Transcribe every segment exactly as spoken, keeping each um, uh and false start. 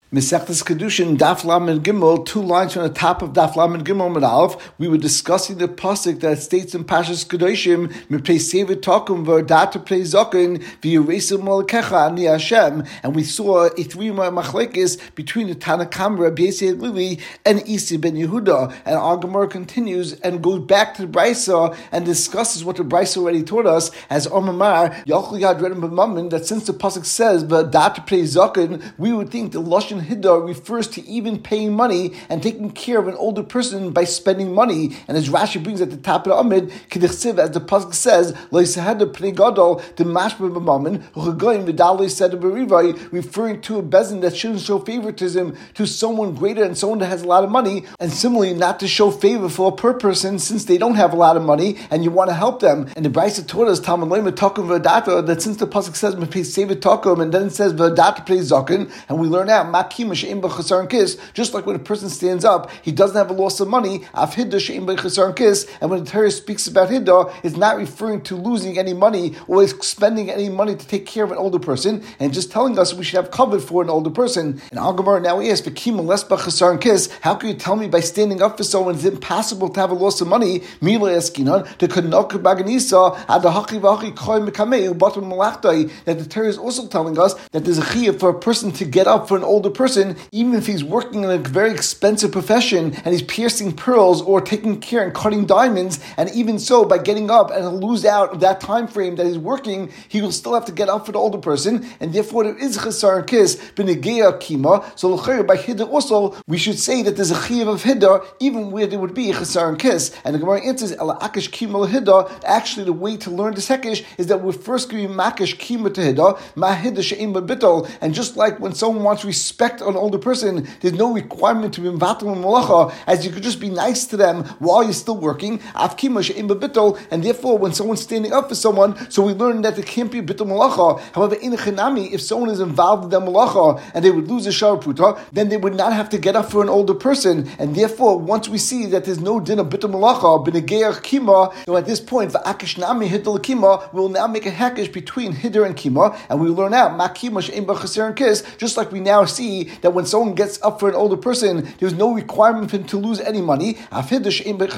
Mesechtes Kedushin, Daf Lamed Gimel, two lines from the top of Daf Lamed Gimel Med Aleph, we were discussing the pasuk that states in Pashas Kedoshim, "Mipnei Sevet Takum v'Adat Pnei Zaken v'Yiresim Malakecha Ani Hashem," and we saw a three machlekes between the Tanakam, Rabbi Yisrael Lili, and Isi ben Yehuda, and our Gemara continues and goes back to the Brisa and discusses what the Brisa already taught us as Omar Yachol Yad Redim B'Mammon, that since the pasuk says v'Adat Pnei Zaken, we would think the Lashon Hiddah refers to even paying money and taking care of an older person by spending money. And as Rashi brings at the top of the Amid, K'dichsiv, as the pasuk says, Lo Yisahada Pnei Gadol, the Mashba B'Mammon, U'Chagoyim V'Dalo said B'Rivai, referring to a bezin that shouldn't show favoritism to someone greater and someone that has a lot of money, and similarly not to show favor for a poor person since they don't have a lot of money and you want to help them. And the Brisa taught us Talmud Loim Takum V'Adata, that since the pasuk says M'Pei Sevet Takum and then it says V'Adata Pnei Zaken, and we learn out just like when a person stands up, he doesn't have a loss of money. And when the Torah speaks about Hiddah, it's not referring to losing any money or spending any money to take care of an older person, and just telling us we should have covered for an older person. And Al Gemara now asks, how can you tell me by standing up for someone it's impossible to have a loss of money? That the Torah is also telling us that there's a chiyuv for a person to get up for an older person, even if he's working in a very expensive profession and he's piercing pearls or taking care and cutting diamonds, and even so, by getting up and he'll lose out of that time frame that he's working, he will still have to get up for the older person, and therefore there is chesar and kiss b'negeya kima. So by Hiddah also, we should say that there's a chiyuv of Hiddah even where there would be a chesar and kiss. And the Gemara answers, Ela akish kima Hiddah. Actually, the way to learn this hekesh is that we're first going to makish kima to Hiddah, ma Hiddah she'im b'bitol, and just like when someone wants respect on an older person, there's no requirement to be mvatal and malacha, as you could just be nice to them while you're still working. And therefore, when someone's standing up for someone, so we learn that there can't be a bittul malacha. However, in a chenami, if someone is involved in the malacha and they would lose a shar pruta, then they would not have to get up for an older person. And therefore, once we see that there's no din of bittul malacha, b'negeya kima, so at this point, v'akish nami hiddah kima, we'll now make a hakish between hiddah and kima, and we learn out ma kima she'im b'chaser and kis, just like we now see that when someone gets up for an older person, there's no requirement for him to lose any money. Also, the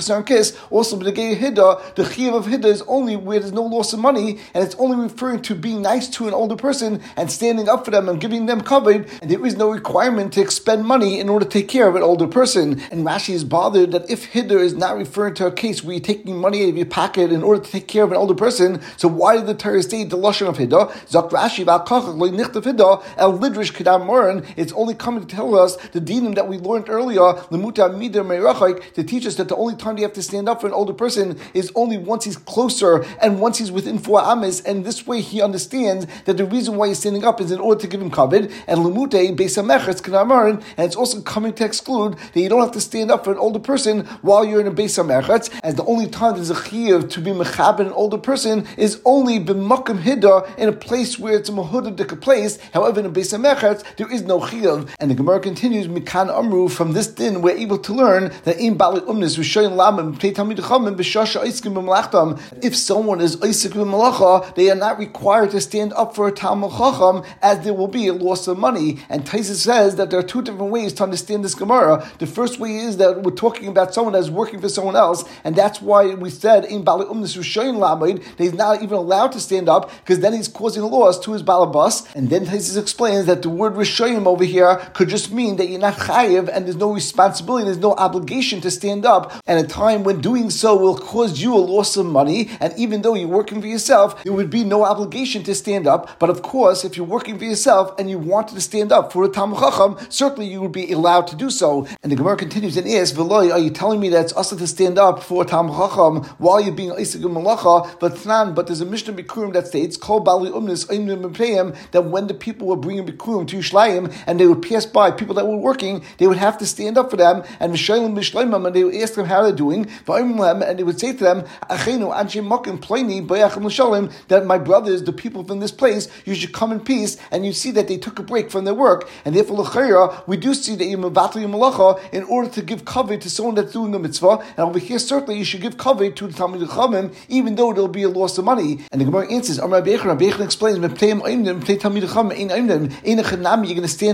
chiyuv of Hiddah is only where there's no loss of money, and it's only referring to being nice to an older person and standing up for them and giving them covered, and there is no requirement to expend money in order to take care of an older person. And Rashi is bothered that if Hiddah is not referring to a case where you're taking money out of your pocket in order to take care of an older person, so why did the Torah state the lashon of Hiddah? Zok Rashi v'al lo nichtav Hiddah el lidrish kedam moran. It's only coming to tell us the dinim that we learned earlier, lemuta midah meirachik, to teach us that the only time you have to stand up for an older person is only once he's closer and once he's within four ames, and this way he understands that the reason why he's standing up is in order to give him kavod. And lemute beisamechetz kedamarin, and it's also coming to exclude that you don't have to stand up for an older person while you're in a beisamechetz, as the only time there's a chiyuv to be mechabed an older person is only b'makom Hiddah, in a place where it's a mahudadik place. However, in a beisamechetz there is no chiyuv. And the Gemara continues, Mikan Amru, from this din we're able to learn that in Bali Umnis Rishoyin Lamim Pnei Talmid Chachamim B'Shasha Oiskim B'Malachtam, if someone is Oisik B'Malacha, they are not required to stand up for a Talmud Chacham, as there will be a loss of money. And Taisa says that there are two different ways to understand this Gemara. The first way is that we're talking about someone that's working for someone else, and that's why we said in Bali Umnis Rishoyin Lamim that he's not even allowed to stand up, because then he's causing a loss to his balabas. And then Taisa explains that the word Rishoyim over here could just mean that you're not chayiv and there's no responsibility, there's no obligation to stand up, and a time when doing so will cause you a loss of money, and even though you're working for yourself, there would be no obligation to stand up. But of course, if you're working for yourself and you wanted to stand up for a Talmud Chacham, certainly you would be allowed to do so. And the Gemara continues and asks, V'loi, are you telling me that it's also to stand up for a Talmud Chacham while you're being Isaac Malacha? But Tnan, but there's a Mishnah Bikurim that states, Kol Bali Umnis Oimnim B'Pneiim, that when the people were bringing Bikurim to Yishlayim and they would pass by people that were working, they would have to stand up for them, and V'shaylim B'Shleimam, and they would ask them how they're doing, and they would say to them, Achenu Anshe Mokim Pleni Bayachim L'Shalim, that my brothers, the people from this place, you should come in peace. And you see that they took a break from their work, and therefore L'Chayra, we do see that you mevatel malacha in order to give cover to someone that's doing a mitzvah. And over here, certainly you should give cover to the Talmid Chachamim, even though there'll be a loss of money. And the Gemara answers, Amar Rabbi Yechon, Rabbi Yechon explains, you're going to stand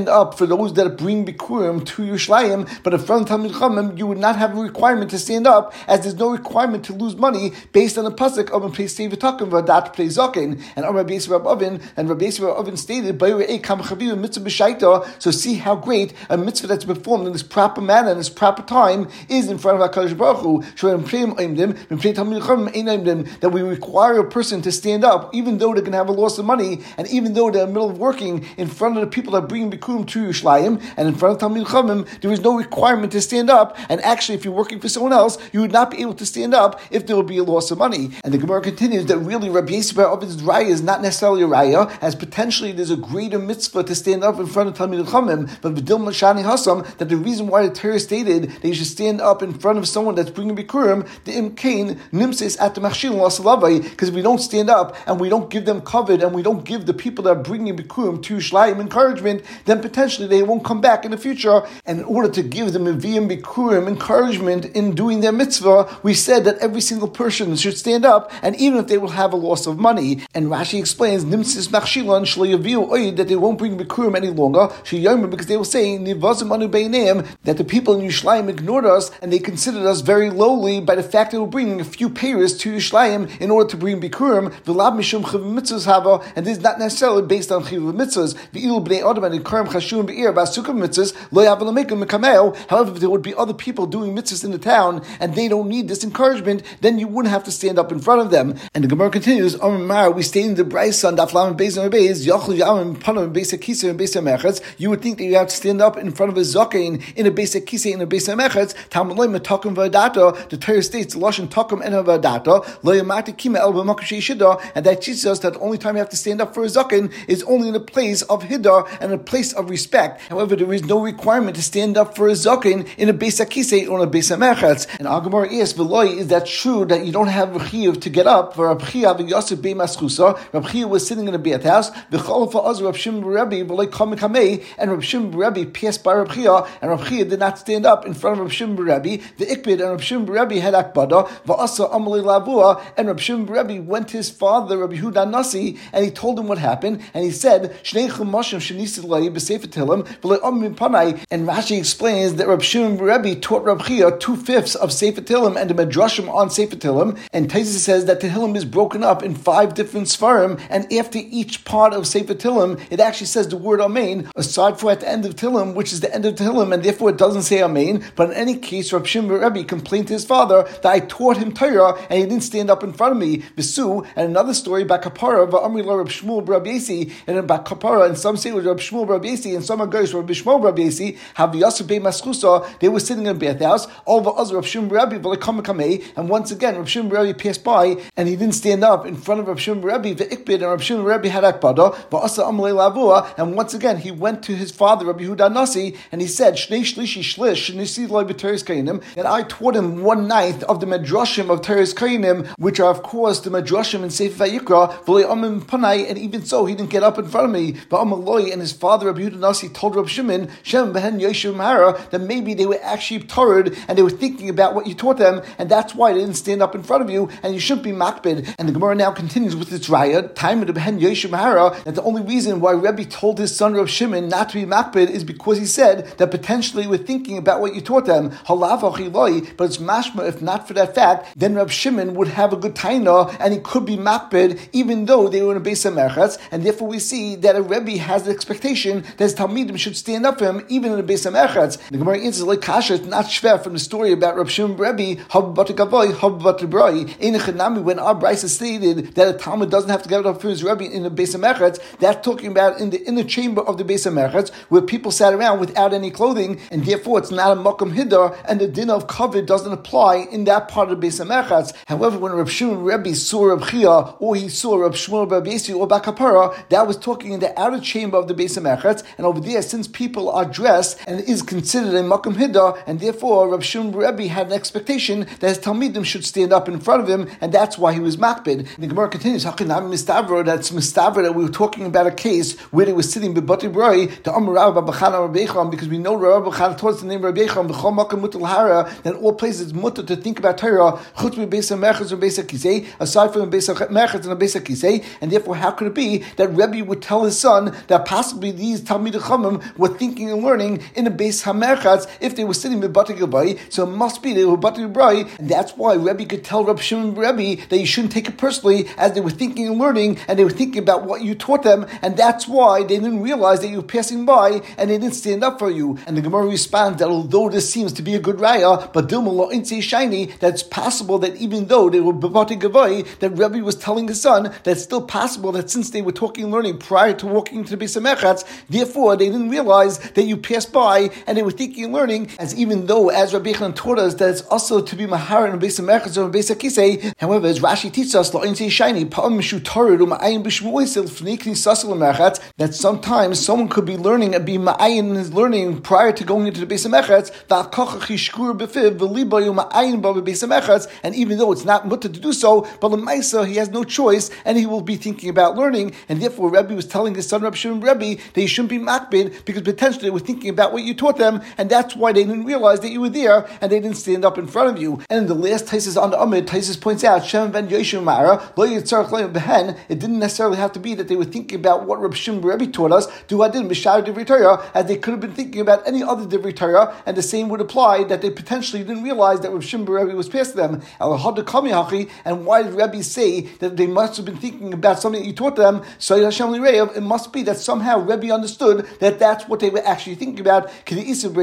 stand up for those that bring Bikurim to Yerushalayim, but in front of Talmid Chachamim, you would not have a requirement to stand up, as there's no requirement to lose money based on the pasuk of Play Sevitakim Vadat Play Zaken. And Rabbi Yisrael Rab Oven, and Rabbi Yisrael Rab Oven stated, so see how great a mitzvah that's performed in this proper manner, in this proper time, is in front of HaKadosh Baruch Hu. That we require a person to stand up, even though they're going to have a loss of money, and even though they're in the middle of working in front of the people that are bringing Bikurim to Yerushalayim, and in front of Talmid Chachamim, there is no requirement to stand up. And actually, if you're working for someone else, you would not be able to stand up if there would be a loss of money. And the Gemara continues that really Rabbi Yisrael Oven's raya is not necessarily a raya, as potentially there's a greater mitzvah to stand up in front of Talmid Chachamim, but V'dil Mashani Hasam, that the reason why the Torah stated that you should stand up in front of someone that's bringing Bikurim, the Imkain Nimsis at the Machshil Lasalavai, because if we don't stand up and we don't give them covered and we don't give the people that are bringing Bikurim to Yerushalayim encouragement, then potentially they won't come back in the future. And in order to give the Meviyim Bikurim encouragement in doing their mitzvah, we said that every single person should stand up, and even if they will have a loss of money. And Rashi explains Nimsis Machshilan Shleyaviu Oid, that they won't bring Bikurim any longer, because they will say Nivazim Anu Beinayim, that the people in Yerushalayim ignored us and they considered us very lowly by the fact that we're bringing a few payers to Yerushalayim in order to bring Bikurim. V'lab mishum chiv mitzvahs hava, and this is not necessarily based on chiv mitzvahs. V'ilu bnei adam and ikarim chashum be'ir ba'asukah mitzvahs lo yavel mekim mekameo. However, if there would be other people doing mitzvahs in the town and they don't need this encouragement, then you wouldn't have to stand up in front of them. And the Gemara continues, Omar, we stay in the Brayso on Daflam and Beis and Beis Yachlu Yamim Panam and Beis Kisei and Beis Mechatz. You would think that you have to stand up in front of a zaken in a Beis Kisei in a Beis Mechatz. Talmud Metakim V'Adata. The Torah states Lashon Takim and V'Adata Lo Yamati Kima El B'Makashei Shida, and that teaches us that the only time you have to stand up for a zaken is only in a place of hiddah and a place of respect. However, there is no requirement to stand up for a zaken in a Beis Kisei or in a Beis Mechatz. And our Gemara is V'Loi, is that true that you don't have Rechiv to get up for Reb Chia v'Yosef Bei Maschusa? Reb Chia was sitting in a Beit house. V'Chol Fa'az Reb Shimon Rebbe V'Loi Kamei Kamei, and Reb Shimon Rebbe passed by Reb Chia, and Reb Chia did not stand up in front of Reb Shimon Rebbe. The Ikbid and Reb Shimon Rebbe had Akbada. V'Asa Amalei Lavua, and Reb Shimon Rebbe went to his father Reb Yehuda Nasi, and he told him what happened, and he said Shnei Chumashim Shenisid Lai B'Sefer Tehillim V'Loi Amim Panai. And Rashi explains that Reb Shimon Rebbe taught Reb Chia two fifths of Sefer Tehillim and the Medrashim on Sefer Tehillim, and Taisus says that Tehillim is broken up in five different Sfarim, and after each part of Sefer Tehillim, it actually says the word Amen, aside for at the end of Tehillim, which is the end of Tehillim, and therefore it doesn't say Amen. But in any case, Reb Shimon Rebbe complained to his father that I taught him Torah, and he didn't stand up in front of me. V'su, and another story about Kapara, V'amri la Reb Shmuel Bar Yesi, and about Kapara, and some say it was Reb Shmuel Bar Yesi, and some are guys Reb Shmuel Bar Yesi, have Yosef Bei Maschusa, they were sitting in a Beit house, all the other Reb Shimon Rebbe V'loi Kamei Kamei, and once again, Reb Shimon Rebbe passed by, and he didn't stand up in front of Reb Shimon Rebbe, the Ikbid, and Reb Shimon Rebbe had Akbada, V'asa Amalei Lavua, and once again, he went to his father, Reb Yehuda Nasi, and he said, Shnei Shlishi Shlish, Nisi Loi B'Teres Kainim, that I taught him one ninth of the Medrashim of Teres Kainim, which are, of course, the Medrashim in Sefer Vayikra, V'loi Amim Panai, and even so, he didn't get up in front of me. V'amaloi, and his father, Reb Yehuda Nasi, told Reb Shimon, Shem Behen Yeshu Mahara, that maybe they were actually torrid, and they were thinking about what you taught them, and that's why they didn't stand up in front of you, and you shouldn't be makbid. And the Gemara now continues with its raya, time of the Behen Yeshu Mahara, that the only reason why Rebbe told his son Reb Shimon not to be makbid is because he said that potentially we're thinking about what you taught them. Halav achiloi, but it's mashma, if not for that fact, then Reb Shimon would have a good taina, and he could be makbid, even though they were in a Beis Merchatz, and therefore we see that a Rebbe has the expectation that his Talmidim should stand up for him, even in a Beis Merchatz. The Gemara answers like kasha, it's not shver from the story about Reb Shimon Rebbe, hab batakavoy, hab batabrai. Einachanami, when our Brisa stated that a Talmud doesn't have to get up for his Rebbe in a Beis Merchatz, that's talking about in the inner chamber of the Beis Merchatz, where people sat around without any clothing, and therefore it's not a makom hiddah, and the din of kavod doesn't apply in that part of the Beis Merchatz. However, when Reb Shimon Rebbe saw Reb Chia, or he saw Reb Shmuel Bar Yesi or Bar Kapara, that was talking in the outer chamber of the Beis Merchatz, and over there, since people are dressed and it is considered a makom hiddah, and therefore Reb Shimon Rebbe had an expectation that his Talmidim should stand up in front of him, and that's why he was makbid. The Gemara continues, Hakinam Mistavro, that's Mistavro, that we were talking about a case where they were sitting b'Bati Broi to Amar Rabbi Bachana Rabbi Yechon, because we know Rabbi Bachana taught us the name Rabbi Yechon, B'chol Makam Mutal Hara, that in all places it's mutter to think about Torah, Chutz Beis Merchatz or Beis Kisei, aside from Beis Merchatz and Beis Kisei, and therefore how could it be that Rebbe would tell his son that possibly these Talmidim Talmidei Chachamim were thinking and learning in a Beis Hamerchatz if they were sitting with Batei Gavai. So it must be they were Batei Gavai, and that's why Rebbe could tell Reb Shimon Rebbe that you shouldn't take it personally, as they were thinking and learning, and they were thinking about what you taught them, and that's why they didn't realize that you were passing by, and they didn't stand up for you. And the Gemara responds that although this seems to be a good raya, but Dilma lo inse shiny, that's possible that even though they were Batei Gavai, that Rebbe was telling his son that's still possible that since they were talking and learning prior to walking into the Beis Hamechatz, therefore they didn't realize that you passed by, and they were thinking and learning, as even though, as Rabbi Yochanan taught us, that it's also to be mahar in a Beis Hamechatz or a Beis Hakisei. However, as Rashi teaches us, lo inse shiny, pa'am mishutarud u'ma'ayin b'shmuoisil f'nei knisasel l'merchatz, that sometimes someone could be learning and be ma'ayin in his learning prior to going into the Beis Hamechatz, v'akochach yishkur b'fiv v'liba yu'ma'ayin ba b'Beis Hamechatz, and even though it's not mutter to do so, but l'maisa he has no choice, and he will be thinking about learning, and therefore Rebbe was telling his son Reb Shimon Rebbe that he shouldn't be makbid, because potentially they were thinking about what you taught them, and that's why they didn't realize that you were there, and they didn't stand up in front of you. And in the last Taisus on the Amid, Taisus points out, Shem ben Yoshem Mara, lo yitzarach le'im behen, it didn't necessarily have to be that they were thinking about what Reb Shimon Rebbe taught us, do I didn't b'shar divrei Torah, as they could have been thinking about any other divrei Torah, and the same would apply that they potentially didn't realize that Reb Shimon Rebbe was past them. And why did Rebbe say that they must have been thinking about something that you taught them? So it must be that somehow Rebbe understood that that's what they were actually thinking about. And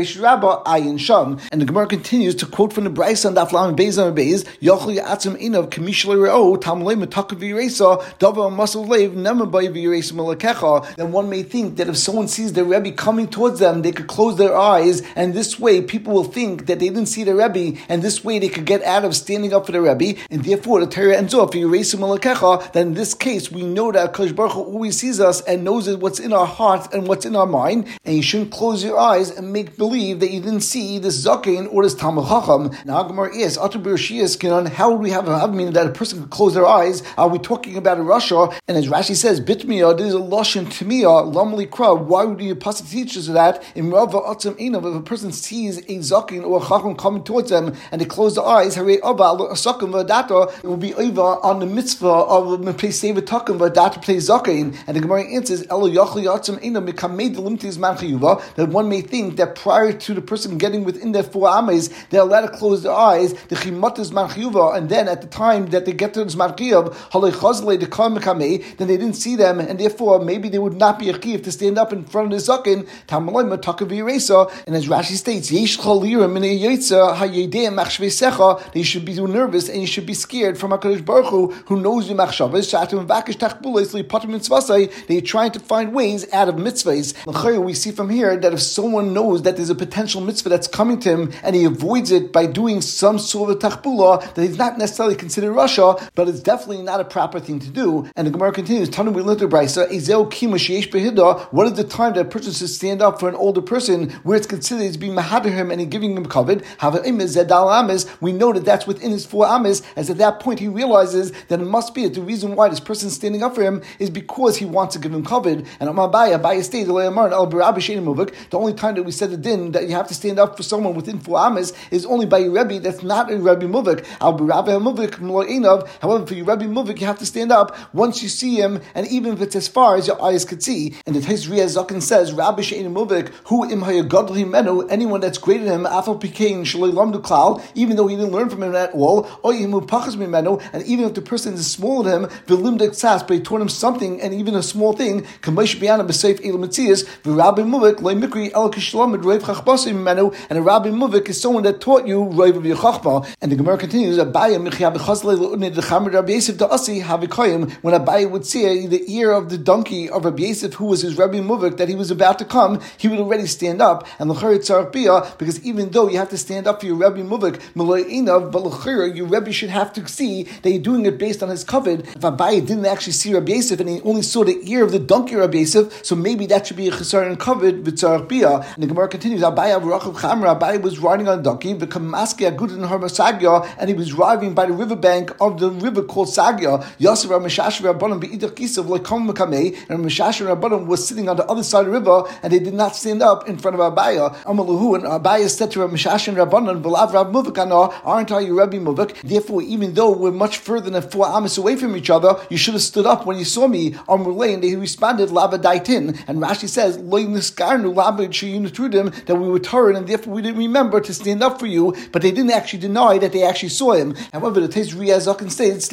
the Gemara continues to quote from the Brisa and Daflam Beis and Beis, Yochli Atzim Inav Kamishal Reo Tamlei Matakav Yiresa Dava Muscle Lev Nemabay Yiresa Malakecha. Then one may think that if someone sees the Rebbe coming towards them, they could close their eyes, and this way people will think that they didn't see the Rebbe, and this way they could get out of standing up for the Rebbe, and therefore the Torah ends off Yiresa Malakecha. Then in this case we know that Kadosh Baruch Hu always sees us and knows what's in our heart and what's in our mind, and you shouldn't close your eyes and make believe that you didn't see this Zaken or this Talmid Chacham. Now Gemara is how would we have a meaning that a person could close their eyes? Are we talking about a Russia? And as Rashi says, Bitmiya, this is a Lashon Tmiya, Lamali Krab. Why would the pasuk teach us that? In Rava Atzim Einav, if a person sees a Zaken or a Chacham coming towards them and they close their eyes, Hare Abba Sakim Vadata, it will be over on the mitzvah of Mepei Seva Takim Vadata play Zaken. And the Gemara answers, Elo Yachli Atzim Einav Mekamei Delimtiz Man Chayuva, that one may think that prior to the person getting within their four ames, they're allowed to close their eyes, the Chimat is Man Chayuva, and then at the time that they get to this Zman Chiyuv, Halei Chazle the Kar Mekamei, then they didn't see them, and therefore maybe they would not be a Chiv to stand up in front of the Zaken, Tamalai Matakav Yiresa. And as Rashi states, Yesh Chalira Minei Yotza Hayedei Machshvei Secha, they should be too nervous and you should be scared from HaKadosh Baruch Hu, who knows your machshavas. Shatum Vakish Tachbulos Lipatim Mitzvasai, they're trying to find ways out of mitzvahs. We see from here that if someone knows that there's a potential mitzvah that's coming to him and he avoids it by doing some sort of tachbula, that he's not necessarily considered Russia, but it's definitely not a proper thing to do. And the Gemara continues, Tanu we learned the Brisa, Ezeu Kima Sheyesh Behida, what is the time that a person should stand up for an older person where it's considered as being mahader him and giving him covet? We know that that's within his four ames, as at that point he realizes that it must be that the reason why this person is standing up for him is because he wants to give him covet. And Amabaya, Abaya stated, the only time that we said the din that you have to stand up for someone within four ames is only by your Rebbe that's not a Rebbe Muvik. However, for your Rebbe Muvik, you have to stand up once you see him, and even if it's as far as your eyes could see. And the Tais Riyah Zaken says, Rabbi Shein Muvik, who im hayagadli menu, anyone that's greater than him, afal pikein shalei lamdu klal, even though he didn't learn from him at all, or imu pachas mimenu, and even if the person is smaller than him, v'limdek tzas, but he taught him something, and even a small thing, k'meish b'yana b'seif elam mitzias, v'Rabbi Muvik loy mikri el kishlam adreiv chachbasim mimenu, and a Rabbi Muvik is someone that taught you Reiv of Yechachma. And the Gemara continues, Abaya Michya b'chazle le'udnei d'chamer Rabbi Yosef da'asi havikoyim, when Abaya would see the ear of the donkey of Rabbi Yosef, who was his Rabbi Muvik, that he was about to come, he would already stand up, and l'chari tzarach biyah, because even though you have to stand up for your Rabbi Muvik, Malay Inav, but l'chari, your Rabbi should have to see that you're doing it based on his covet. If Abaya didn't actually see Rabbi Yosef, and he only saw the ear of the donkey of Rabbi Yosef, so maybe that should be a chesar and covet v'tzarach biyah. And the Gemara continues, Abaya v'rachav chamra, Abaya was riding on a donkey, v'kamaske agudin har Sagya, and he was driving by the riverbank of the river called Sagya. Yosef Rameshash Rabbanim be'idach kisav lekam mekamei, and Rameshash Rabbanim was sitting on the other side of the river, and they did not stand up in front of Abaya. Amaluhu, and Abaya said to Rameshash and Rabbanim, "V'lav Rav Muvik ana, aren't I your Rabbi Muvik? Therefore, even though we're much further than four amas away from each other, you should have stood up when you saw me." Amrulay, and they responded, "Lava daitin." And Rashi says, that we were Torah and therefore we didn't remember to stand up for you, but they didn't actually deny that they actually saw him. However, the Teis Riyazakin states,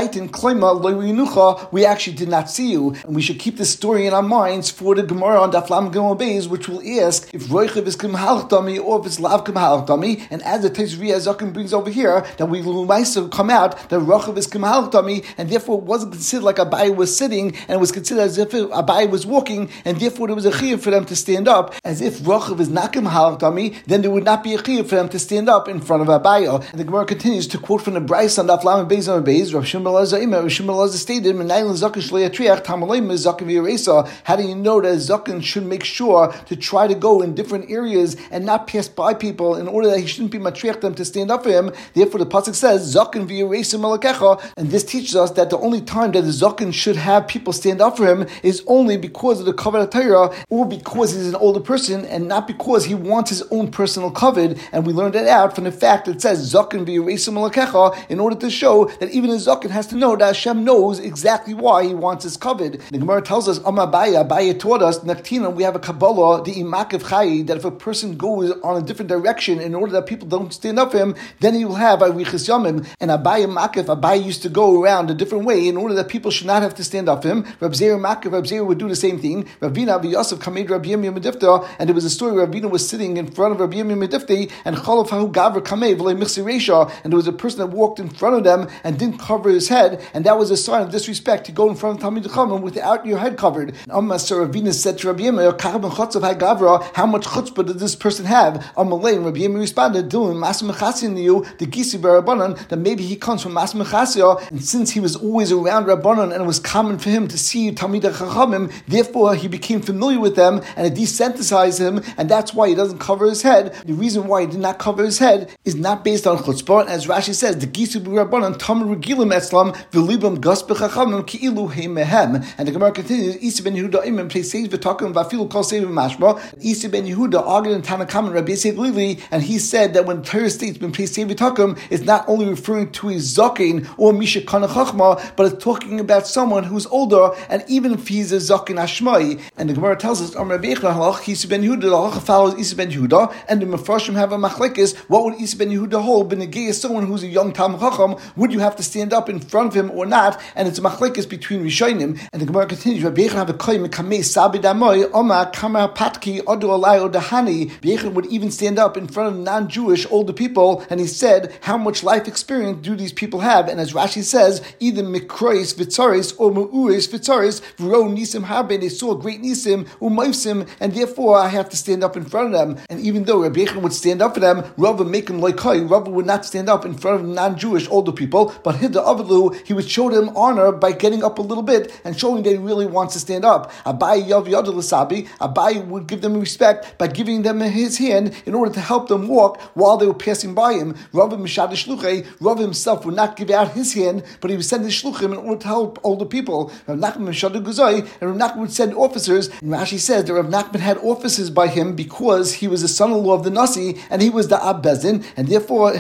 we actually did not see you. And we should keep this story in our minds for the Gemara on Daf Lam Gimel Beis, which will ask if Roichev is Kim Halchtami or if it's Lav Kim Halchtami. And as the Teis Riyazakin brings over here, that we will come out that Roichev is Kim Halchtami, and therefore it wasn't considered like Abai was sitting, and it was considered as if Abai was walking, and therefore there was a chiyuv for them to stand up. As if Rochav is not Kim Halchtami, then there would not be a chiyuv for them to stand up in front of Abaya. And the Gemara continues to quote from the Bryce on Daf Lamed Beis on Beis. Rav Shimon Elazar Imer, Rav Shimon Elazar stated, "Menayil zaken shlei yatriach tamalei mezaken v'yiresa." How do you know that zaken should make sure to try to go in different areas and not pass by people in order that he shouldn't be matriach them to stand up for him? Therefore, the pasuk says, "Zaken v'yiresa malakecha," and this teaches us that the only time that the zaken should have people stand up for him is only because of the covenant Torah, or because he's an older person, and not because he wants his own personal covet. And we learned that out from the fact that it says zaken v'yiresim alakecha, in order to show that even a zaken has to know that Hashem knows exactly why he wants his covet. The Gemara tells us, Amar Abaya, Abaya taught us, Naktina, we have a Kabbalah, the imakev chayi, that if a person goes on a different direction in order that people don't stand up for him, then he will have arichas yamim. And Abaya Makif, Abaya used to go around a different way in order that people should not have to stand up for him. Rab Zera Makif, Rab Zera would do the same thing. Ravina Avi Yosef Kamed Rabbi Yirmiyah Medifta, and there was a story where Ravina was sitting in front of Rabbi Yirmiyah Medifta, and Chalav Hahu Gavra Kamed V'lei Michsi Reisha, and there was a person that walked in front of them and didn't cover his head, and that was a sign of disrespect to go in front of Talmid Chacham without your head covered. Amma Sir Ravina said to Rabbi Yirmiyah, Karaben Chotzav Hai Gavra, how much chutzpah did this person have? Amalei, and Rabbi Yirmiyah responded, doing Mas Mechasiya you, the Gisi Barabanan, that maybe he comes from Mas Mechasiya, and since he was always around Rabbanan and it was common for him to see Talmid Chachamim, therefore he became familiar with them and it desensitized him, and that's why he doesn't cover his head. The reason why he did not cover his head is not based on chutzpah, as Rashi says, the Gisu B'Rabbanan Tamar Regilim Etzlam V'Libam Gas B'Chachamim Ki'ilu Hei Mehem. And the Gemara continues, Isa ben Yehuda Imam Pleiseis V'Takim V'Afilu Kol Seivim Mashma. Isa ben Yehuda argued in Tanakam and Rabbi Yisrael Lili, and he said that when Torah states Ben Pleiseis V'Takim, it's not only referring to his zaken or Misha Kana Chachma, but it's talking about someone who's older, and even if he's a zaken Ashmai. And the Gemara tells us, Amar Beichla Halach Isa ben Yehuda, the halacha follows Isa ben Yehuda, and the Mefarshim have a machlekes. What would Isa ben Yehuda hold? Ben Negei, someone who's a young Talmid Chacham, would you have to stand up in front of him or not? And it's a machlekes between Rishonim. And the Gemara continues, Rabbi Yechon have a koy mekamei sabid amoy Oma Kamar Patki Odu Alai Odahani. Yechon would even stand up in front of non-Jewish older people, and he said, how much life experience do these people have? And as Rashi says, either mikrois vitzaris or mu'uris vitzaris v'ro nisim harbe, they saw great nisim u'moifsim, and therefore I have to stand up in front of them. And even though Rabbi Yechon would stand up for them, Rava make him like Kai. Rava would not stand up in front of non-Jewish older people, but Hidda Avelu, he would show them honor by getting up a little bit and showing that he really wants to stand up. Abai Yav Yadul Asabi, Abai would give them respect by giving them his hand in order to help them walk while they were passing by him. Rava Mishad Shluchei, Rava himself would not give out his hand, but he would send his shluchim in order to help older people. Rav Nachman Mishad Guzai, and Rav Nachman would send officers. And Rashi says that Rav Nachman had officers by him because he was the son-in-law of the Nasi, and he was the Ab Bezin, and therefore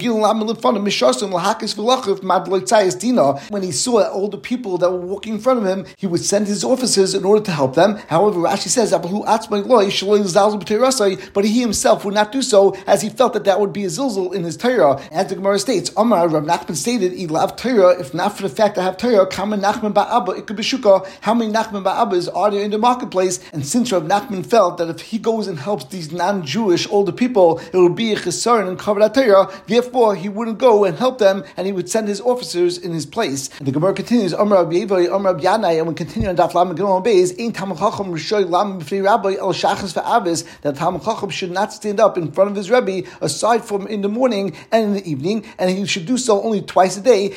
when he saw older people that were walking in front of him, he would send his officers in order to help them. However, Rashi says, but he himself would not do so, as he felt that that would be a zilzul in his Torah. As the Gemara states, Amar Rav Nachman stated, Ilav Torah, if not for the fact I have Torah, Kama Nachman Ba'abba, it could be Shuka. How many Nachman Ba'abbas are there in the marketplace? And since Rav Nachman felt that if he goes and helps these non-Jewish older people, it will be a chesaron and cover that Torah, therefore he wouldn't go and help them, and he would send his officers in his place. And the Gemara continues, Amar Rabbi Yevai, Amar Rabbi Yanai, and we continue on Daf Lamed Gimel Beis, Ein Talmid Chacham Rishoy Lam B'fnei Rabbi El Shachas V'Avis, that Talmid Chacham should not stand up in front of his Rebbe aside from in the morning and in the evening, and he should do so only twice a day,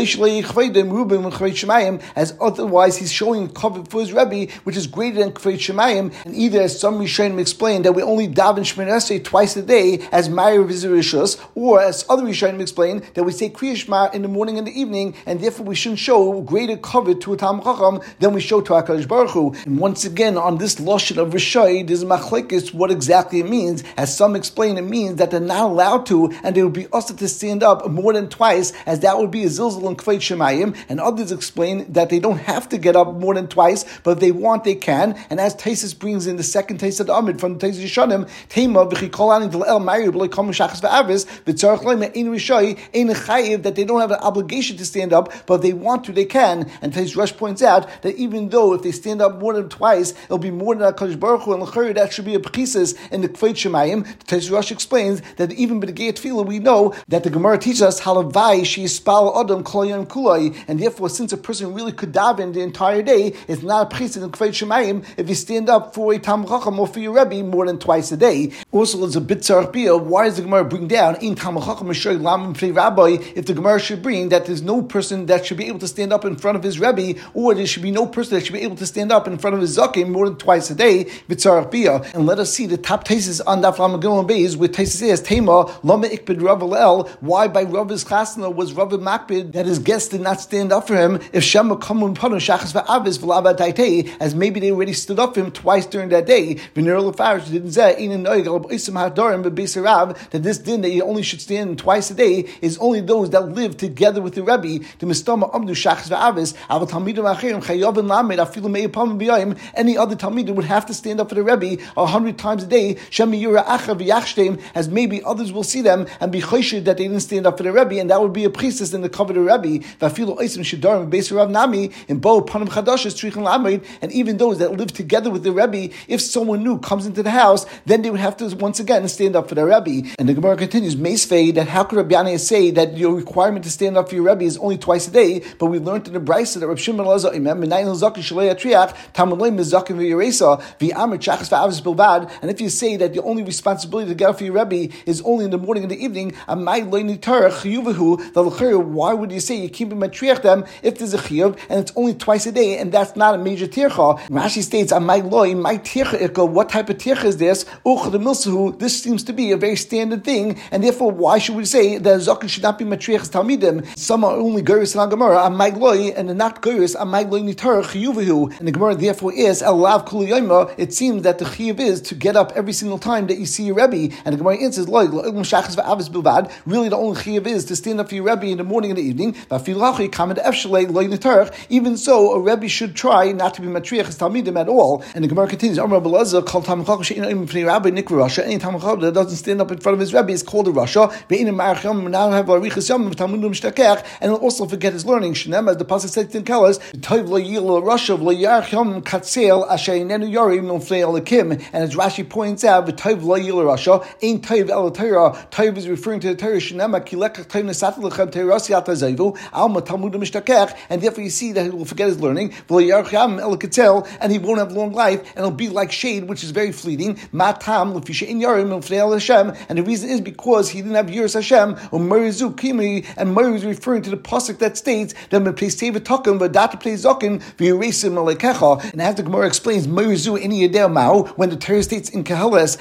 as otherwise he's showing covet for his Rebbe, which is greater than Kvei Shemayim. And either, as some Rishonim explain, that we only daven Shemini Esrei twice a day as Ma'ariv V'Zirishus, or as other Rishonim explain, that we say Kriya Shema in the morning and the evening, and therefore we shouldn't show greater covet to a Talmid Chacham than we show to HaKadosh Baruch Hu. And once again, on this Lashon of Rishai, there's machlekes what exactly it means. As some explain, it means that they're not allowed to, and they would be asked to stand up more than twice, as that would be a zilzal and kveit shemayim. And others explain that they don't have to get up more than twice, but if they want, they can. can. And as Taisus brings in the second Taisus of the Amid from the Taisus Yishanim, Tema v'chikol the el Ma'ir b'loi kom shachas v'avis v'tzarech loim ein rishai ein chayiv, that they don't have an obligation to stand up, but if they want to, they can. And Taisus Rush points out that even though if they stand up more than twice, it'll be more than a Kadosh Baruch Hu, and l'chayr that should be a p'chises in the Kveit Shemayim. Taisus Rush explains that even by the Gei Tefillah, we know that the Gemara teaches us halavai she yispal adam kol yom kulai, and therefore, since a person really could daven the entire day, it's not a p'chises in Kveit Shemayim if you stand up for a Talmid Chacham or for your Rebbe more than twice a day. Also, there's a bit tzarich bia. Why does the Gemara bring down in Talmid Chacham Mishoy Lam Pnei Rabbi? If the Gemara should bring that there's no person that should be able to stand up in front of his Rebbe, or there should be no person that should be able to stand up in front of his Zakim more than twice a day, b'tzarich bia. And let us see the top Taisus on Daf Lamed Gimel Beis, where Taisus says Tema Lama Ikbid Rav El. Why by Rav's Chasna was Rav Makbid that his guests did not stand up for him? If Shema Kamun Panu Shachas Va'avis V'Lava Taitei, as maybe they already stood up for him twice during that day. V'Ner Lefarish didn't say in Noigel Isim Hadarim B'Beisarav that this din that you only should stand twice a day is only those that live together with the Rebbe. The Mistama Amdu Shachas Va'avis Aval Talmidim Achirim Chayavin Lamed Afilu Me'ipam B'Yayim. Any other Talmidim would have to stand up for the Rebbe a hundred times a day. Shemi Yura Acha V'Yachshteim, as maybe others will see them and be choshid that they didn't stand up for the Rebbe, and that would be a priestess in the cover of the Rebbe. V'Afilu Isim Shadarim B'Beisarav Nami in Bo Panim Chadashis Trichim Lamed. And even those that live together with the Rebbe, if someone new comes into the house, then they would have to once again stand up for their Rebbe. And the Gemara continues, Meisvei, that how could Rabbi Yanai say that your requirement to stand up for your Rebbe is only twice a day? But we learned in the Brisa that Rabbi Shimon Elazar Imam Menayin Zakin Shalei Atriach Talmud Mizakin V'Yeresa V'Amr Chachas V'Avos Bilvad. And if you say that the only responsibility to get up for your Rebbe is only in the morning and the evening, Amai Loini Torah Chiyuvahu, the L'chayr, why would you say you keep him matriach them if there's a chiyuv and it's only twice a day and that's not a major tircha? Rashi states, Amai Loi, my tircha ikka, what type of tircha is this? Uch the milsahu, this seems to be a very standard thing, and therefore why should we say that Zakin should not be matriach talmidim? Some are only Geris and Gemara, Amai Loi, and they're not Geris, Amai Loi Nitar Chiyuvahu. And the Gemara therefore is, Elav Kul Yoma, it seems that the chiyuv is to get up every single time that you see your Rebbe. And the Gemara answers, Loi, Shachas V'Avos Bilvad, really the only chiyuv is to stand up for your Rebbe in the morning and the evening. Even so, a Rebbe should try not to be matriach as talmidim at all. And the Gemara continues, Amar Belazar called Talmid Chacham she'eino imim pnei Rabbi nikra Rasha. Any Talmid Chacham that doesn't stand up in front of his Rebbe is called a Rasha. Ve'eino marach yom now have arichas yom v'talmudim shtakech, and he'll also forget his learning. Shneim, as the pasuk says in Kelos, Toiv lo yil Rasha v'lo yarach yom katzel asher inenu yorim milfnei Elokim. And as Rashi points out, Toiv lo yil Rasha ain't Toiv el Torah. Toiv is referring to the Torah. Shneim kilekach Toiv nesat lechem Torah yat hazayivu alma talmudim shtakech, and therefore you see that he will forget his learning, and he won't have long life, and it'll be like shade, which is very fleeting. And the reason is because he didn't have Yiras Hashem, or Merizu Kimi, and Meri is referring to the pasuk that states that and as the Gemara explains, Merizu any Yedel Mao, when the Torah states in Keheles,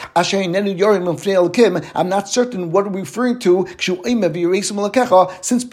I'm not certain what we're referring to, since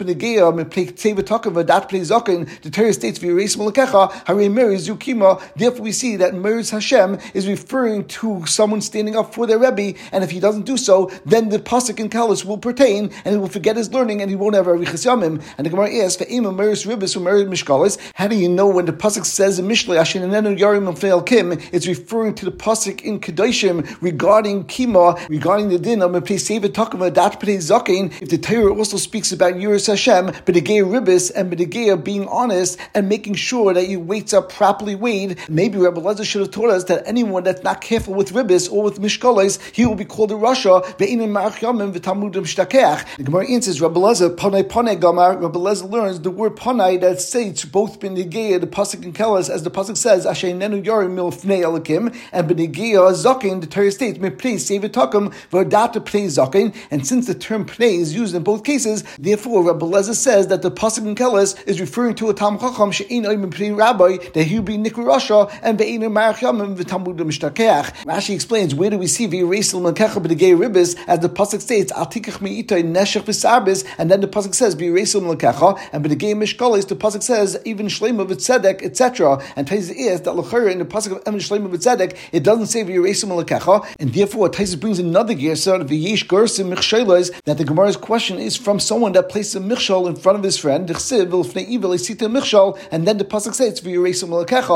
the Torah states therefore we see that Meritz Hashem is referring to someone standing up for their Rebbe, and if he doesn't do so, then the pasuk in Kalos will pertain, and he will forget his learning, and he won't have Arichas Yamim. And the Gemara asks, Ve'ema Meritz Ribbis Meritz Mishkalis, how do you know when the pasuk says in Mishlei Asher Nenu Yarim Mefnei Kim, it's referring to the pasuk in Kedoshim regarding Kima, regarding the din of Mepnei Sevet Takava Dat Pnei Zakein? If the Torah also speaks about Yiras Hashem, but the Gei Ribbis and the Gei being honest and making sure that your weights are properly weighed, maybe Rabbi Lezer should have taught us that anyone that's not careful with ribbis or with mishkalos, he will be called a rasha. The Gemara answers, Rabbi Lezer, panay panay gamar. Rabbi Lezer learns the word panay that states both b'negeya, the pasuk in Kelos, as the pasuk says, asher nenu yarim milfnei Elokim, and b'negeya zaken, the Torah states mipnei sevetakim v'adata pnei zaken. And since the term pnei is used in both cases, therefore Rabbi Lezer says that the pasuk in Kelos is referring to a Talmid Chacham she'eino imim pnei Rabbi, that he will be nikra rasha, and ve'eino marach yamim v'talmudim shtakeach. Rashi explains, where do we see v'yiresel melkecha b'negei ribbis, as the pasuk states al tikach me'itay neshech v'sarbis, and then the pasuk says v'yiresel melkecha, and b'negei mishkalis the pasuk says even shleima v'tzedek, et cetera. And Taisus is that l'chayra in the pasuk of even shleima v'tzedek it doesn't say v'yiresel melkecha, and therefore Taisus brings another gersa of v'yish gersim michshelos, that the Gemara's question is from someone that placed a michshol in front of his friend, and then the pasuk says v'yiresel melkecha, and then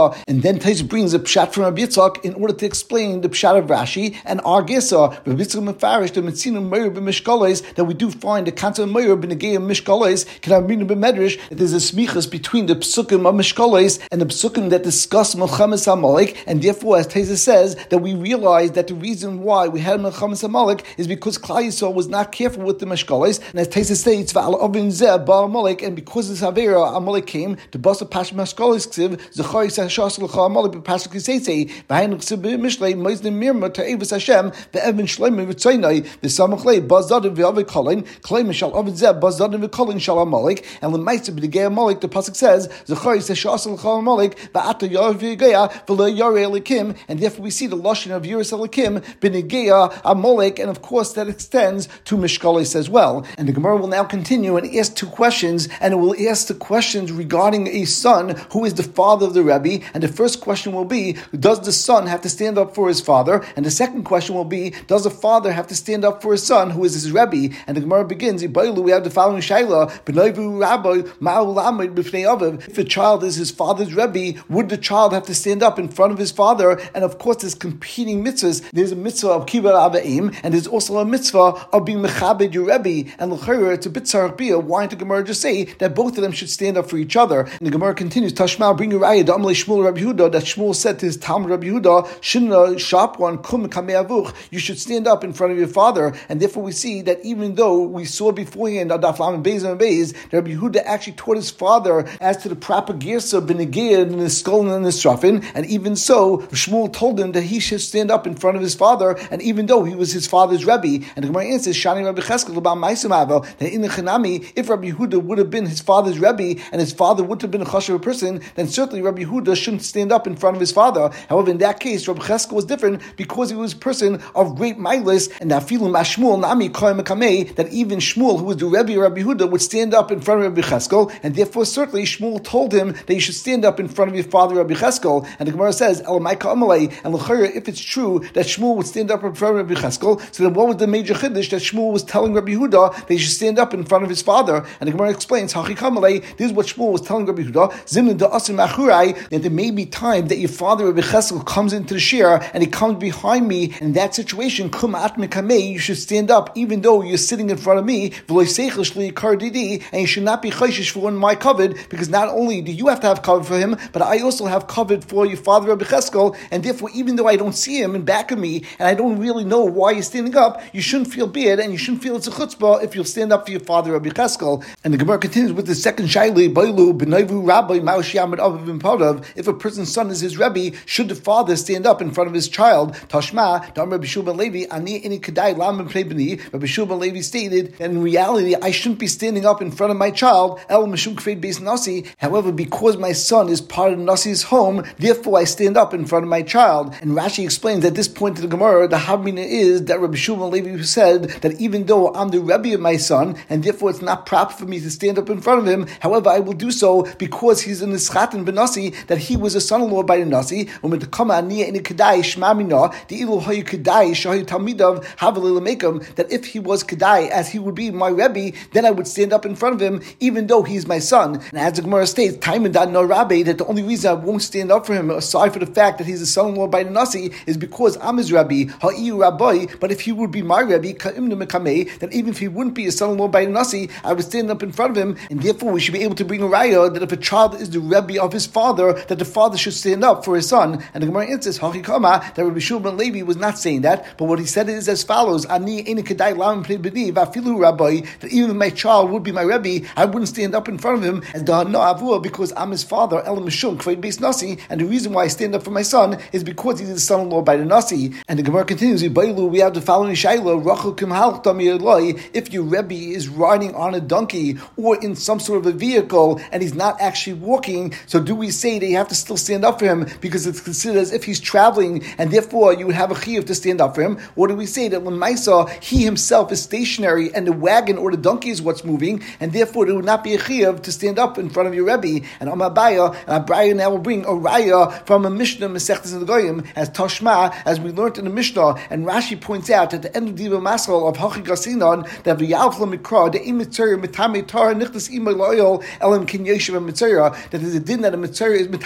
then Taisa brings a pshat from Rabbi Yitzchak in order to explain the pshat of Rashi and our Gesa, Rabbi Yitzchak Mefarish, the Metzina Meir b'Mishkalos, that we do find the concept of Meir b'Negei Mishkalos, can I read in Medrash that there's a smichas between the psukim of Mishkalos and the psukim that discuss Melchamas Amalek, and therefore, as Taisa says, that we realize that the reason why we had Melchamas Amalek is because Klal Yisrael was not careful with the Mishkalos, and as Taisa states, V'al Avin Zeh Ba Amalek, and because this Havera Amalek came, the Basa Pash Mishkalos Ksiv, Zechari Sashas L'cha Amalek b'Pasuk Yiseitei, V'hayin Ksiv b'Mishlei, Moiznim Mirma Ta'evis Hashem, V'Evin Shleim V'Tzaynai, V'Samach Lei, Bazadim V'Avi Kolin, Klaim Shal Avin Zeh, Bazadim V'Kolin Shal Amalek, and L'maitza b'Negei Amalek, the Pasuk says, Zechari Sashas L'cha Amalek, V'Ata Yor V'Yegeya, V'Lo Yorei Elikim, and therefore we see the Lashon of Yiras Elikim, B'Negeya Amalek, and of course that extends to Mishkalos as well. And the Gemara will now continue and ask two questions, and it will ask the questions regarding a son who is the father of the Rebbe, and the first question will be, does the son have to stand up for his father? And the second question will be, does the father have to stand up for his son who is his Rebbe? And the Gemara begins, we have the following Shaila, if a child is his father's Rebbe, would the child have to stand up in front of his father? And of course there's competing mitzvahs. There's a mitzvah of kibbud avim, and there's also a mitzvah of being mechabed your Rebbe. And l'chayr, it's a bit tzarich. Why didn't the Gemara just say that both of them should stand up for each other? And the Gemara continues, Tashma, bring a raya, Damle Shmuel Rabbi Yehuda, that Shmuel said to his Talmud Rabbi Yehuda, Shinna sharp one, kum kamei avuch, you should stand up in front of your father. And therefore we see that even though we saw beforehand, Adaf Lam and Beis and Beis, that Rabbi Yehuda actually taught his father as to the proper girsa, b'negei and the skull and the strafin, and even so, Shmuel told him that he should stand up in front of his father, and even though he was his father's Rebbe. And the Gemara answers, Shani Rabbi Cheskel about Ma'asim Avel, that in the Chanami, if Rabbi Yehuda would have been his father's Rebbe, and his father would have been a chashuv person, then certainly Rabbi Yehuda shouldn't stand up in front of his father. However, in that case, Rabbi Cheskel was different because he was a person of great milas, and that feeling Shmuel Nami Koyim Kamei, that even Shmuel, who was the Rebbe of Rabbi Yehuda, would stand up in front of Rabbi Cheskel, and therefore certainly Shmuel told him that you should stand up in front of your father Rabbi Cheskel. And the Gemara says, Elamaika Amalei, and l'chayra, if it's true that Shmuel would stand up in front of Rabbi Cheskel, so then what was the major chiddush that Shmuel was telling Rabbi Yehuda that he should stand up in front of his father? And the Gemara explains, Hachi Kamalei, this is what Shmuel was telling Rabbi Yehuda, Zimna da Asim Achurai, that there may be time that your father Rabbi Cheskel comes into the shir and he comes behind me, and in that situation, Kum Atme Kamei, you should stand up even though you're sitting in front of me, V'loi Seichel Shli Kardidi, and you should not be chayshish for my covered, because not only do you have to have covered for him, but I also have covered for your father Rabbi Cheskel, and therefore even though I don't see him in back of me, and I don't really know why you're standing up, you shouldn't feel bad, and you shouldn't feel it's a chutzpah if you'll stand up for your father Rabbi Cheskel. And the Gemara continues with the second shaili, Bailu b'naivu Rabbi Ma'osh Yamad Aviv and Padav, if a person's son is his Rebbe, should the father stand up in front of his child? Tashma, Dam Rabbi Shua ben Levi, Ani Ini Kedai Lam Ben Pnei B'ni, Rabbi Shua ben Levi stated that in reality I shouldn't be standing up in front of my child, El Mishum Kfed Beis Nasi, however, because my son is part of Nasi's home, therefore I stand up in front of my child. And Rashi explains at this point to the Gemara, the Havmina is that Rabbi Shua ben Levi said that even though I'm the Rebbe of my son, and therefore it's not proper for me to stand up in front of him, however, I will do so because he's an Ischatan ben Nasi, that he was a son-in-law by the Nasi, that if he was Kedai, as he would be my Rebbe, then I would stand up in front of him, even though he's my son. And as the Gemara states, time and no Rabbi, that the only reason I won't stand up for him, aside for the fact that he's a son-in-law by the Nasi, is because I'm his Rebbe, Ha'iyu Rabbi, but if he would be my Rebbe, that even if he wouldn't be a son-in-law by the Nasi, I would stand up in front of him, and therefore we should be able to bring a raya that if a child is the Rebbe of his father, that the father should stand up for his son. And the Gemara answers, Hachikama, that Rabbi Shua ben Levi was not saying that, but what he said is as follows, Ani Eini Kedai Lam Pnei B'ni V'afilu Rabbi, that even if my child would be my Rebbe, I wouldn't stand up in front of him as Dahana Avua, because I'm his father, Elam Mishum Kfed Beis Nasi, and the reason why I stand up for my son is because he's the son-in-law by the Nasi. And the Gemara continues, we have the following Shaila, Rachel Kim Halchtami Eloi, if your Rebbe is riding on a donkey or in some sort of a vehicle and he's not actually walking, so do we say that you have to still stand up for him because it's considered as if he's traveling and therefore you would have a chiyuv to stand up for him? Or do we say that Lemaisa, he himself is stationary and the wagon or the donkey is what's moving, and therefore there would not be a chiyuv to stand up in front of your Rebbe? And Amabaya, and Abraya now will bring a raya from a Mishnah, Masechtas Negoyim, as Tashma, as we learned in the Mishnah, and Rashi points out at the end of Diva Masal of Hachi Gasinon, that V'yavla Mikra, the Imitzera, Mitame Tar, Nichtas Ima Loyal, Elam Kin Yeshiv and Mitzera, that there's a din that a Mitzera is Mitame Boil,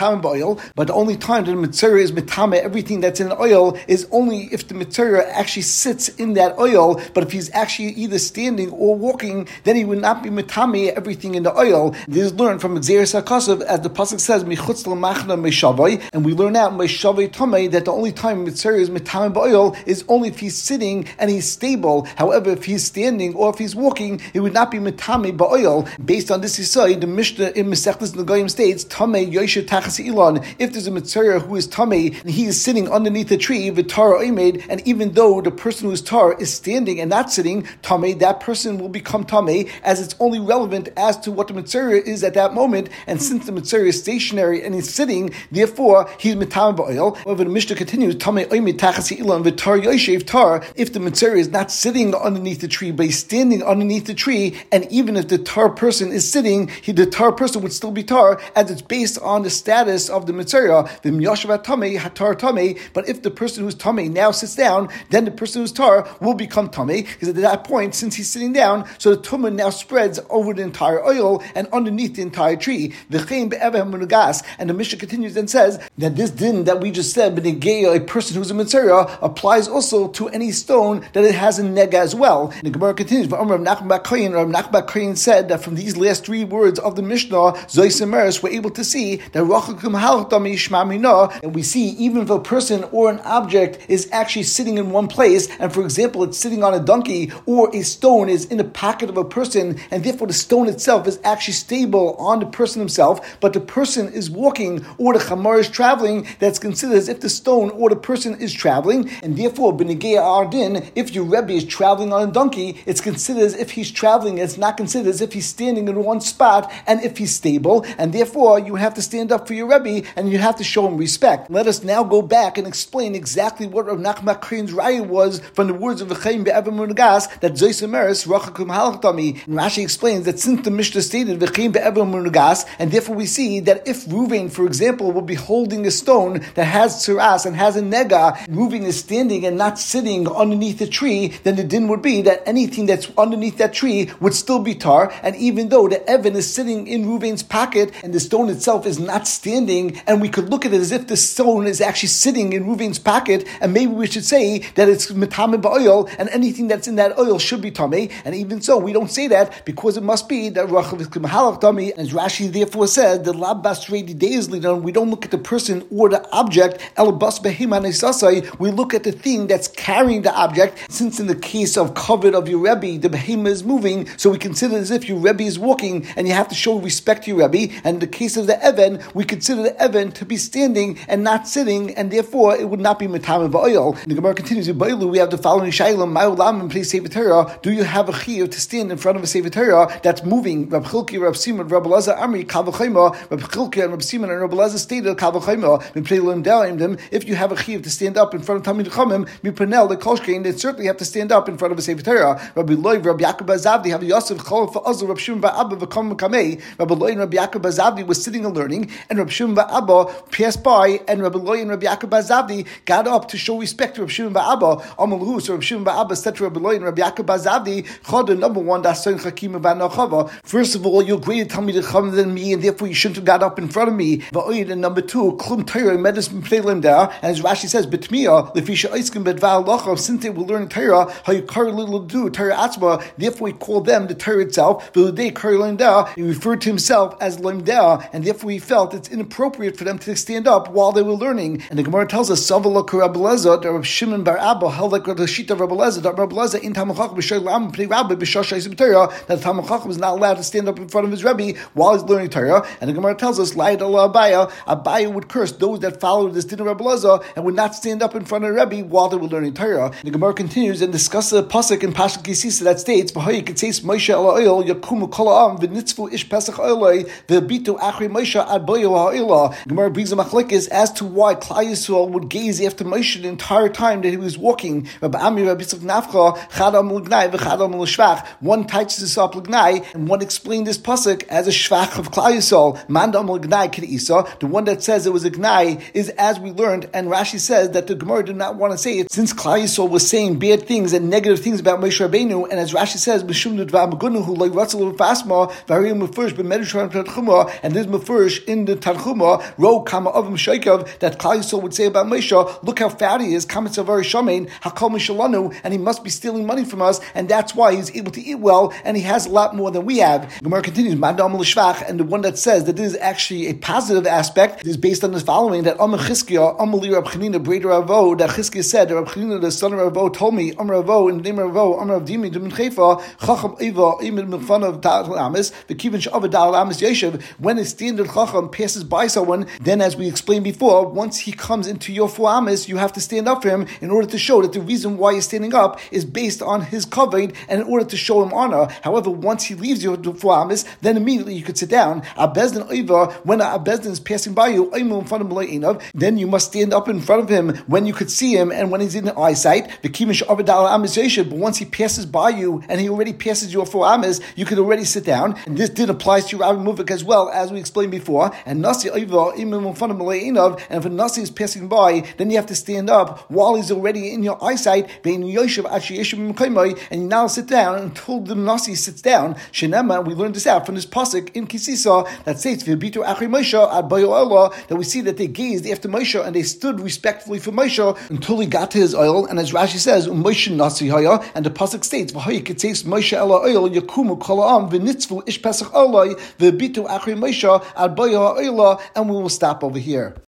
oil, but the only time that the Mitzvah is mitame everything that's in oil is only if the Mitzvah actually sits in that oil. But if he's actually either standing or walking, then he would not be mitame everything in the oil. This is learned from Xeris HaKasav, as the pasuk says, Michutz l'machna meishavai, and we learn out meishavai tamei that the only time Mitzvah is mitame ba'oil is only if he's sitting and he's stable. However, if he's standing or if he's walking, it would not be mitame ba'oil. Based on this Yisai, the Mishnah in Masechtas Nagayim states, Tamei Yoshe Tachas Ilan. If there's a Mitzvah who is Tamei and he is sitting underneath a tree, V'tar Oimed, and even though the person who is tar is standing and not sitting, Tamei, that person will become Tamei, as it's only relevant as to what the Mitzvah is at that moment. And since the Mitzvah is stationary and he's sitting, therefore he's mitame ba'oil. However, the Mishnah continues, Tamei Oimed Tachas Ilan V'tar Yoshev Tar. If the Mitzvah is not sitting underneath the tree, but he's standing underneath the tree, and even if the tar person is sitting, he, the tar person would still be tar, as it's based on the status of the Mitzvah. But if the person who's tamei now sits down, then the person who's tar will become tamei, because at that point, since he's sitting down, so the tumah now spreads over the entire oil and underneath the entire tree. And the Mishnah continues and says that this din that we just said, a person who's a Mitzvah, applies also to any stone that it has a nega as well. And the Gemara continues, Rav Nachman bar Kohen said that from these last three words of the Mishnah, Zois and Meres, we're able to see that Rachakum Halchtami Shma Mina, and we see even if a person or an object is actually sitting in one place, and for example, it's sitting on a donkey, or a stone is in a pocket of a person, and therefore the stone itself is actually stable on the person himself, but the person is walking, or the Chamar is traveling, that's considered as if the stone or the person is traveling, and therefore, B'negei Ardin, if your Rebbe is traveling on a donkey, it's considered as if he's traveling, it's not considered as if he's standing in one spot, and if he's stable, and therefore you have to stand up for your Rebbe, and you have to show him respect. Let us now go back and explain exactly what Rav Nachman bar Kohen's raya was from the words of V'chein be'ever munagas, that Zois Meres Rachakum Halchtami. And Rashi explains that since the Mishnah stated V'chein be'ever munagas, and therefore we see that if Ruvain, for example, will be holding a stone that has tzuras and has a nega, Ruvain is standing and not sitting underneath the tree, then the din would be that anything that's underneath that tree would still be tar, and even though the Evan is sitting in Ruvain's pocket and the stone itself is not standing, and we could look at it as if the stone is actually sitting in Ruvain's pocket, and maybe we should say that it's mitame ba'oil, and anything that's in that oil should be tamei, and even so, we don't say that because it must be that Rachav Halach tamei, as Rashi therefore says, the Labbas Reidi Deizli, we don't look at the person or the object, Elbas Behima Nesasai, we look at the thing that's carrying the object, since in the case of covet of your Rebbe, the Behima is moving, so we consider it as if your Rebbe is walking, and you have to show respect to your Rebbe, and in the case of the Evan, we consider the Evan to be standing and not sitting, and therefore it would not be mitame ba'oil. And the Gemara continues, in Ba'oil, we have the following shayla, ma'olam and place Sefer Torah, do you have a chiyuv to stand in front of a Sefer Torah that's moving? Rab Chilki, Rab Simon, Rab Elazar Amri, Kal v'chayma, Rab Chilki and Rab Simon and Rab Elazar stated, Kal v'chayma, if you have a chiyuv to stand up in front of Talmid Chachamim, mipanel, the kolshkein, then certainly have to stand up in front of a Sefer Torah. Rabbi Loiv, Rabbi Yaakov bar Zavdi, have Yosef, Chol, Fa'azul, Rab Shimon bar Abba, v'kom kamei, Rabbi Loiv and Rabbi Yaakov bar Zavdi was sitting and learning, and Rabbi Shimon bar Abba passed by, and Rabbi Loiv and Rabbi Yaakov bar Zavdi got up to show respect to Rabbi Shimon bar Abba. Amalhu, so Rabbi Shimon bar Abba said to Rabbi Loiv and Rabbi Yaakov bar Zavdi, Chodah, number one, Dasan Chakim bar Nachava. First of all, you're greater Talmid Chacham than me, and therefore you shouldn't have got up in front of me. Va'oid, and number two, Klum Torah Medis Pneilim there, and as Rashi says, B'tmiya Lefisha Oiskim Bedval Lochav, since they will learn Torah, how you kar little do Torah Atzma, therefore we call them the Torah itself. V'ludei kar Loimda, he referred to himself as Loimda, and therefore he felt it's inappropriate for them to stand up while they were learning. And the Gemara tells us, Savalok Rabbi Elazar, that Rabbi Shimon bar Abba held like the Shita of Rabbi Elazar, that Rabbi Elazar in Talmid Chacham b'Shei Lam Pnei Rabbi b'Shas Sheisim Torah, that the Talmid Chacham is not allowed to stand up in front of his Rebbe while he's learning Torah. And the Gemara tells us, La'id Allah Abaya, Abaya would curse those that followed this din of Rabbi Elazar and would not stand up in front of Rebbe while they were learning Torah. And the Gemara continues and discusses a pasuk in Pasuk Kisisa that states, "V'hoy kitzeis Moshe ala oil yakumu kol ha'am v'nitzvu ish pesach oilei v'bitu achri Moshe ad boyo ha'oila." Gemara brings a machlekes as to why Klal Yisrael would gaze after Moshe the entire time that he was walking. Rabbi Ami, Rabbi Yitzchak Nafcha, chadam l'gnai v'chadam l'shvach. One touches this up l'gnai, and one explained this pasuk as a shvach of Klal Yisrael. Mandam l'gnai k'isa. The one that says it was a gnai is as we learned, and Rashi says that the Gemara did not want to say it since Klal Yisrael was saying bad things and negative things about Moshe Rabbeinu, and as Rashi says, Mishum Nidva Magunuhu like Ratzal Fasma, Varium Mefurish, B'Medrash Tanchuma, and there's Mefurish in the Tanchuma Moshe, Ro Kama Avim Shaikav, that Klal Yisrael would say about Moshe, look how fat he is, Kamitzavari Shamein, Hakol Mishalanu, and he must be stealing money from us, and that's why he's able to eat well, and he has a lot more than we have. Gemara continues, Madam L'Shvach, and the one that says that this is actually a positive aspect is based on the following, that Amar Chizkiah, Amali Rab Chanina, Breder Ravo, that Chizkiah said, that Rab Chanina, the son of Ravo, told me, Amar Ravo, in the name of Ravo, Amar Avdimi, Demin Chefa, Chacham Eva, Imin Milfan of Dal Amis, the Kivin Shava Dal Amis Yeshiv, when a standard Chacham passes by someone, then as we explained before, once he comes into your four Amis, you have to stand up for him in order to show that the reason why you're standing up is based on his kavod and in order to show him honor. However, once he leaves your four Amis, then immediately you could sit down. Abezdin Oiva, when a Abezdin is passing by you, then you must stand up in front of him when you could see him and when he's in eyesight. But once he passes by you and he already passes your four Amis, you could already sit down. And this did apply to Rabbi Muvik as well, as we explained before. And Nasi Oiva, and if a Nasi is passing by, then you have to stand up while he's already in your eyesight, and you now sit down until the Nasi sits down. Shenema, we learned this out from this pasuk in Kisisa that states that we see that they gazed after Moshe and they stood respectfully for Moshe until he got to his oil. And as Rashi says, Moshe Nasi Haya, and the pasuk states, Moshe Ela oil Yakumu Kolaam v'nitzvu ish pesach olay v'bitu achri Moshe ad and we will stop over here.